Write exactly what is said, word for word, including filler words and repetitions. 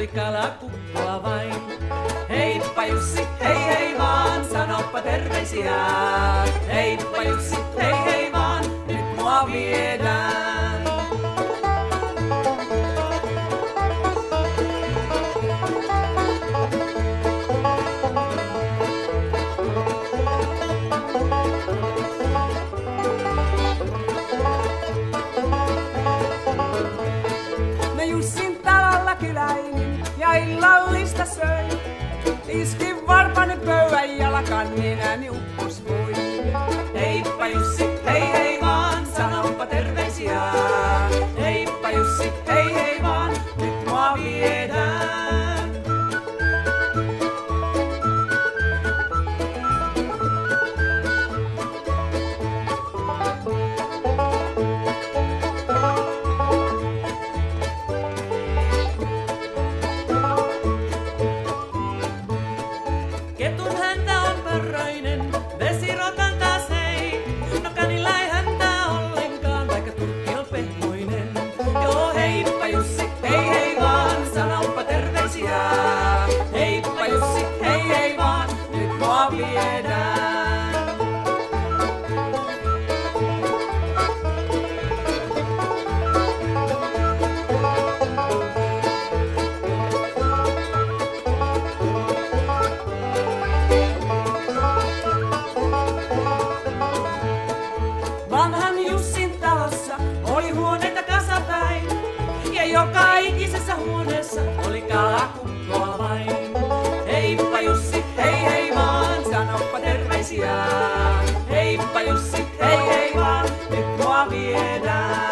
oli kalakukkoa vain. Heippa Jussi, hei hei vaan, sanoppa terveisiä. Heippa Jussi, hei hei vaan, nyt mua viedään. Me Jussin talolla kyläilin ja illallista söin. Iskin varpani pöydän jalkaan, nenäni uppos voi. Heippa Jussi, hei hei vaan, sanoppa terveisiä. Heippa Jussi, hei hei vaan, nyt mua viedään. Ketun häntä on pörröinen, vesirotan taas hei. No kanilla ei häntä ollenkaan, vaikka turkki on pehmoinen. Joo heippa Jussi, hei hei vaan, sanoppa terveisiä. Heippa Jussi, hei hei vaan, nyt mua viedään. Vanhan Jussin talossa oli huoneita kasapäin. Ja joka ikisessä huoneessa oli kalakukkoa vain. Heippa Jussi, hei hei vaan, sanoppa terveisiä. Heippa Jussi, hei hei vaan, nyt mua viedään.